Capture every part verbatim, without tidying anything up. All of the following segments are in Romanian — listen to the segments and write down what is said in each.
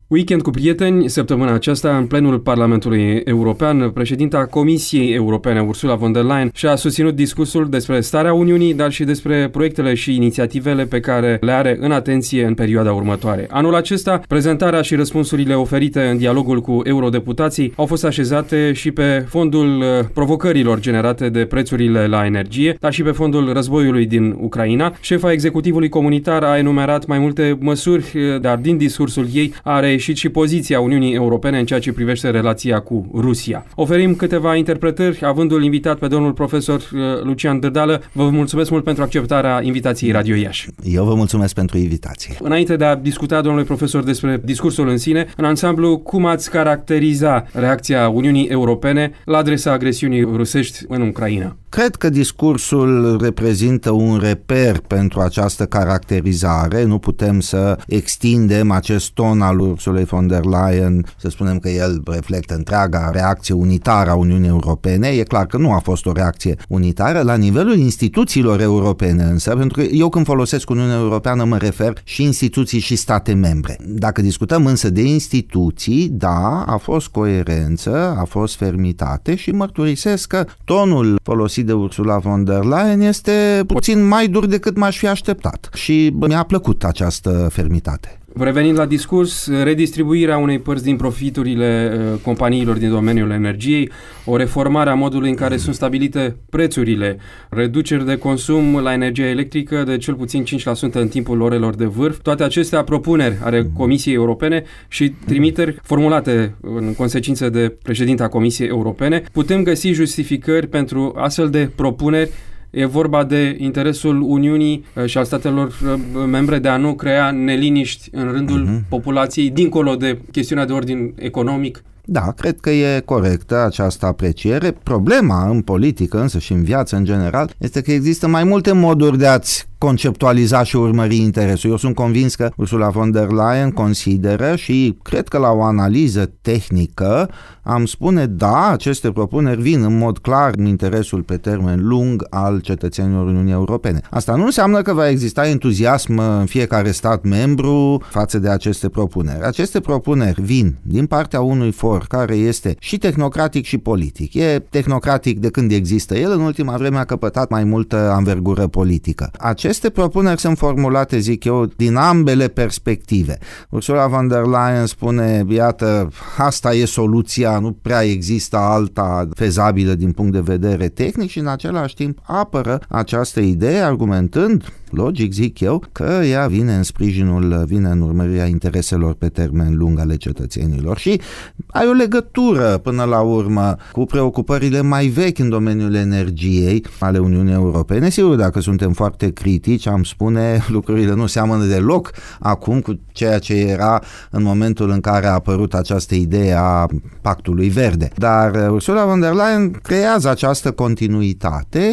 Weekend cu prieteni, săptămâna aceasta, în plenul Parlamentului European, președinta Comisiei Europene, Ursula von der Leyen, și-a susținut discursul despre starea Uniunii, dar și despre proiectele și inițiativele pe care le are în atenție în perioada următoare. Anul acesta, prezentarea și răspunsurile oferite în dialogul cu eurodeputații au fost așezate și pe fondul provocărilor generate de prețurile la energie, dar și pe fondul războiului din Ucraina. Șefa executivului comunitar a enumerat mai multe măsuri, dar din discursul ei are ieșit și poziția Uniunii Europene în ceea ce privește relația cu Rusia. Oferim câteva interpretări, avându-l invitat pe domnul profesor Lucian Dârdală. Vă mulțumesc mult pentru acceptarea invitației Radio Iași. Eu vă mulțumesc pentru invitație. Înainte de a discuta, domnule profesor, despre discursul în sine, în ansamblu, cum ați caracteriza reacția Uniunii Europene la adresa agresiunii rusești în Ucraina? Cred că discursul reprezintă un reper pentru această caracterizare. Nu putem să extindem acest ton al Ursulei von der Leyen, să spunem că el reflectă întreaga reacție unitară a Uniunii Europene. E clar că nu a fost o reacție unitară la nivelul instituțiilor europene, însă, pentru că eu când folosesc Uniunea Europeană mă refer și instituții și state membre. Dacă discutăm însă de instituții, da, a fost coerență, a fost fermitate și mărturisesc că tonul folosit de Ursula von der Leyen este puțin mai dur decât m-aș fi așteptat și mi-a plăcut această fermitate. Revenind la discurs, redistribuirea unei părți din profiturile uh, companiilor din domeniul energiei, o reformare a modului în care sunt stabilite prețurile, reduceri de consum la energie electrică de cel puțin cinci la sută în timpul orelor de vârf, toate acestea propuneri ale Comisiei Europene și trimiteri formulate în consecință de președinta Comisiei Europene. Putem găsi justificări pentru astfel de propuneri? E vorba de interesul Uniunii și al statelor membre de a nu crea neliniști în rândul uh-huh. populației, dincolo de chestiunea de ordin economic? Da, cred că e corectă această apreciere. Problema în politică, însă și în viață în general, este că există mai multe moduri de a-ți conceptualiza și urmări interesul. Eu sunt convins că Ursula von der Leyen consideră și cred că la o analiză tehnică am spune da, aceste propuneri vin în mod clar în interesul pe termen lung al cetățenilor Uniunii Europene. Asta nu înseamnă că va exista entuziasm în fiecare stat membru față de aceste propuneri. Aceste propuneri vin din partea unui for care este și tehnocratic și politic. E tehnocratic de când există el, în ultima vreme a căpătat mai multă anvergură politică. Aceste propuneri sunt formulate, zic eu, din ambele perspective. Ursula von der Leyen spune, iată, asta e soluția, nu prea există alta fezabilă din punct de vedere tehnic și în același timp apără această idee argumentând, logic zic eu, că ea vine în sprijinul, vine în urmărirea intereselor pe termen lung ale cetățenilor și ai o legătură până la urmă cu preocupările mai vechi în domeniul energiei ale Uniunii Europene. Sigur, dacă suntem foarte critici, am spune lucrurile nu seamănă deloc acum cu ceea ce era în momentul în care a apărut această idee a Pactului Verde. Dar Ursula von der Leyen creează această continuitate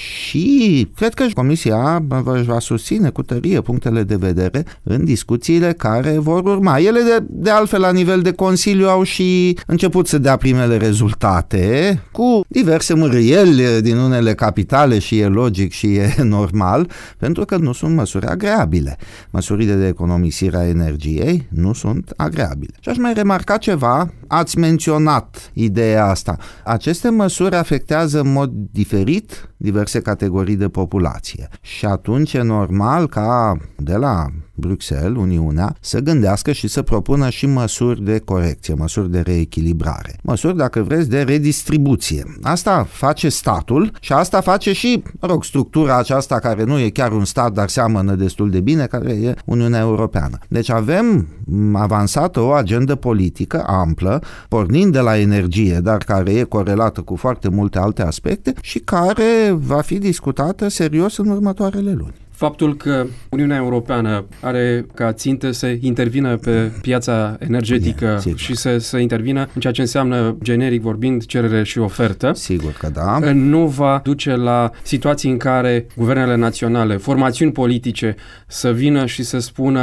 și cred că Comisia își va susține cu tărie punctele de vedere în discuțiile care vor urma. Ele de, de altfel la nivel de Consiliu au și început să dea primele rezultate cu diverse mârâieli din unele capitale și e logic și e normal, pentru că nu sunt măsuri agreabile. Măsurile de economisire a energiei nu sunt agreabile. Și aș mai remarca ceva, ați menționat ideea asta. Aceste măsuri afectează în mod diferit diverse categorii de populație și atunci e normal ca de la Bruxelles, Uniunea, să gândească și să propună și măsuri de corecție, măsuri de reechilibrare. Măsuri, dacă vreți, de redistribuție. Asta face statul și asta face și, mă rog, structura aceasta care nu e chiar un stat, dar seamănă destul de bine, care e Uniunea Europeană. Deci avem avansată o agendă politică amplă, pornind de la energie, dar care e corelată cu foarte multe alte aspecte și care va fi discutată serios în următoarele luni. Faptul că Uniunea Europeană are ca țintă să intervină pe piața energetică Bine, și să, să intervină în ceea ce înseamnă, generic vorbind, cerere și ofertă, sigur că da, nu va duce la situații în care guvernele naționale, formațiuni politice să vină și să spună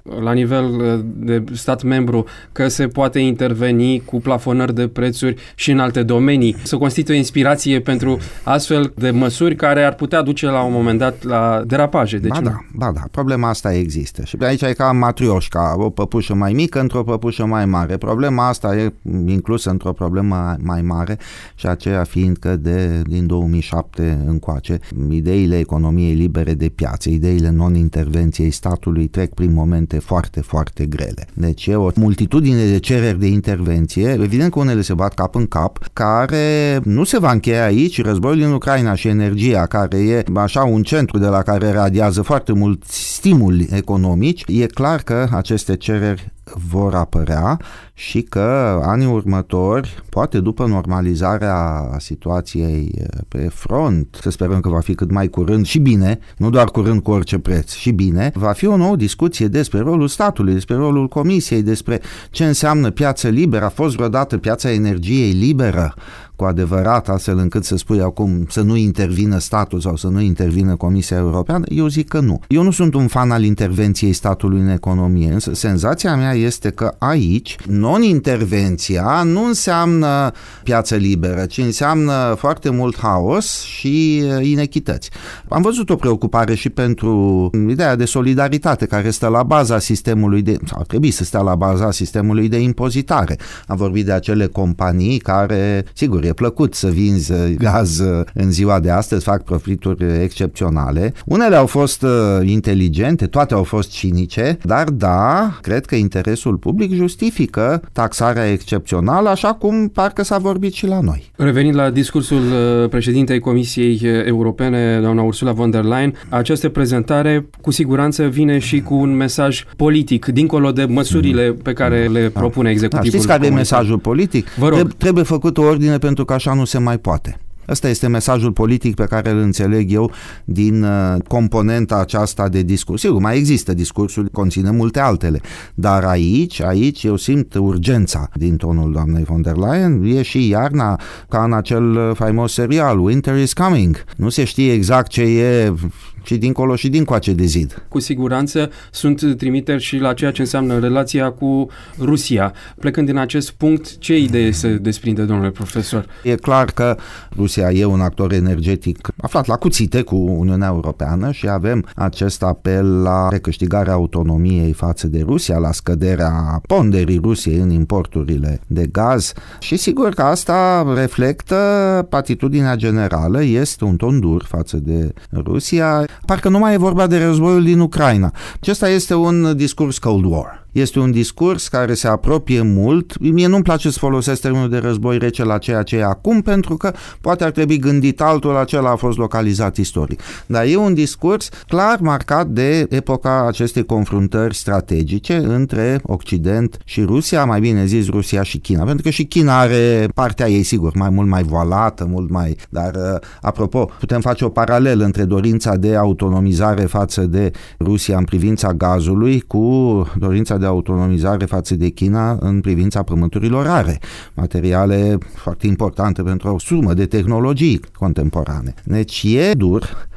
la nivel de stat membru că se poate interveni cu plafonări de prețuri și în alte domenii, să constituie inspirație pentru astfel de măsuri care ar putea duce la un moment dat la derapaje. De ba ce da, nu? ba da, problema asta există. Și aici e ca matrioșca, o păpușă mai mică într-o păpușă mai mare. Problema asta e inclusă într-o problemă mai mare și aceea fiind că de, din două mii șapte încoace, ideile economiei libere de piață, ideile non-intervenției statului trec prin momente foarte, foarte grele. Deci e o multitudine de cereri de intervenție, evident că unele se bat cap în cap, care nu se va încheia aici. Războiul din Ucraina și energia, care e așa un centru de la care radiază foarte mulți stimuli economici, e clar că aceste cereri vor apărea și că anii următori, poate după normalizarea situației pe front, să sperăm că va fi cât mai curând și bine, nu doar curând cu orice preț, și bine, va fi o nouă discuție despre rolul statului, despre rolul Comisiei, despre ce înseamnă piață liberă. A fost vreodată piața energiei liberă cu adevărat, astfel încât să spui acum să nu intervină statul sau să nu intervină Comisia Europeană? Eu zic că nu. Eu nu sunt un fan al intervenției statului în economie, însă senzația mea este că aici non-intervenția nu înseamnă piață liberă, ci înseamnă foarte mult haos și inechități. Am văzut o preocupare și pentru ideea de solidaritate care stă la baza sistemului de, sau ar trebui să stea la baza sistemului de impozitare. Am vorbit de acele companii care, sigur, e plăcut să vinzi gaz în ziua de astăzi, fac profituri excepționale. Unele au fost uh, inteligente, toate au fost cinice, dar da, cred că interesul public justifică taxarea excepțională, așa cum parcă s-a vorbit și la noi. Revenind la discursul uh, președintei Comisiei Europene, doamna Ursula von der Leyen, această prezentare cu siguranță vine și cu un mesaj politic, dincolo de măsurile pe care le da. propune executivul. Da, știți care e mesajul politic? Trebuie făcut o ordine pentru că așa nu se mai poate. Ăsta este mesajul politic pe care îl înțeleg eu din uh, componenta aceasta de discurs. Sigur, mai există discursul, conține multe altele, dar aici, aici eu simt urgența din tonul doamnei von der Leyen. E și iarna, ca în acel faimos serial, Winter is Coming. Nu se știe exact ce e și dincolo și dincoace de zid. Cu siguranță sunt trimiteri și la ceea ce înseamnă relația cu Rusia. Plecând din acest punct, ce idee se desprinde, domnule profesor? E clar că Rusia e un actor energetic aflat la cuțite cu Uniunea Europeană și avem acest apel la recâștigarea autonomiei față de Rusia, la scăderea ponderii Rusiei în importurile de gaz și sigur că asta reflectă atitudinea generală, este un ton dur față de Rusia. Parcă nu mai e vorba de războiul din Ucraina. Acesta este un discurs Cold War. Este un discurs care se apropie mult. Mie nu-mi place să folosesc termenul de război rece la ceea ce e acum, pentru că poate ar trebui gândit altul, acela a fost localizat istoric. Dar e un discurs clar marcat de epoca acestei confruntări strategice între Occident și Rusia, mai bine zis Rusia și China, pentru că și China are partea ei, sigur, mai mult mai voalată, mult mai... Dar, apropo, putem face o paralelă între dorința de autonomizare față de Rusia în privința gazului cu dorința de autonomizare față de China în privința pământurilor rare, materiale foarte importante pentru o sumă de tehnologii contemporane. Deci e dur,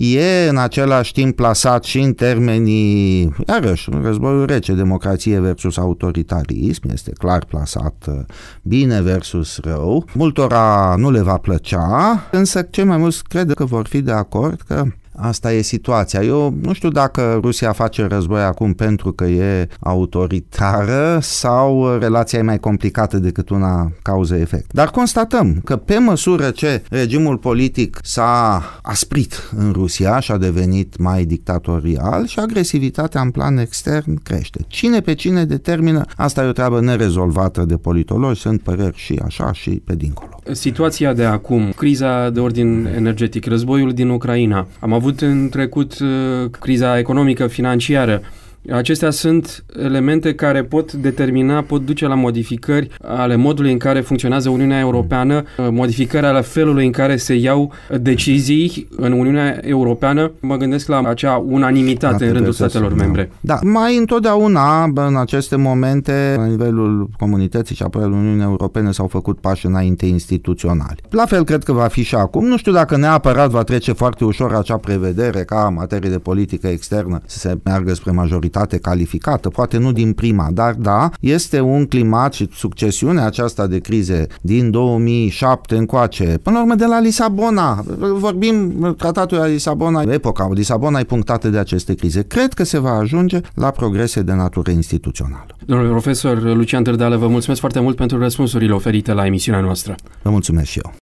e în același timp plasat și în termenii, iarăși, războiul rece, democrație versus autoritarism, este clar plasat bine versus rău. Multora nu le va plăcea, însă cei mai mulți cred că vor fi de acord că asta e situația. Eu nu știu dacă Rusia face război acum pentru că e autoritară sau relația e mai complicată decât una cauză-efect. Dar constatăm că pe măsură ce regimul politic s-a asprit în Rusia și a devenit mai dictatorial și agresivitatea în plan extern crește. Cine pe cine determină, asta e o treabă nerezolvată de politologi, sunt păreri și așa și pe dincolo. Situația de acum, criza de ordin energetic, războiul din Ucraina, am avut în trecut uh, criza economică, financiară. Acestea sunt elemente care pot determina, pot duce la modificări ale modului în care funcționează Uniunea Europeană, modificări ale felului în care se iau decizii în Uniunea Europeană. Mă gândesc la acea unanimitate în rândul statelor membre. Da, mai întotdeauna în aceste momente, la nivelul comunității și apoi al Uniunii Europene s-au făcut pași înainte instituționali. La fel cred că va fi și acum. Nu știu dacă neapărat va trece foarte ușor acea prevedere ca în materie de politică externă să se meargă spre majoritate majoritate calificată, poate nu din prima, dar da, este un climat și succesiunea aceasta de crize din două mii șapte încoace, până la urmă de la Lisabona, vorbim, tratatul de la Lisabona, epoca Lisabona e punctată de aceste crize. Cred că se va ajunge la progrese de natură instituțională. Domnule profesor Lucian Târdală, vă mulțumesc foarte mult pentru răspunsurile oferite la emisiunea noastră. Vă mulțumesc și eu.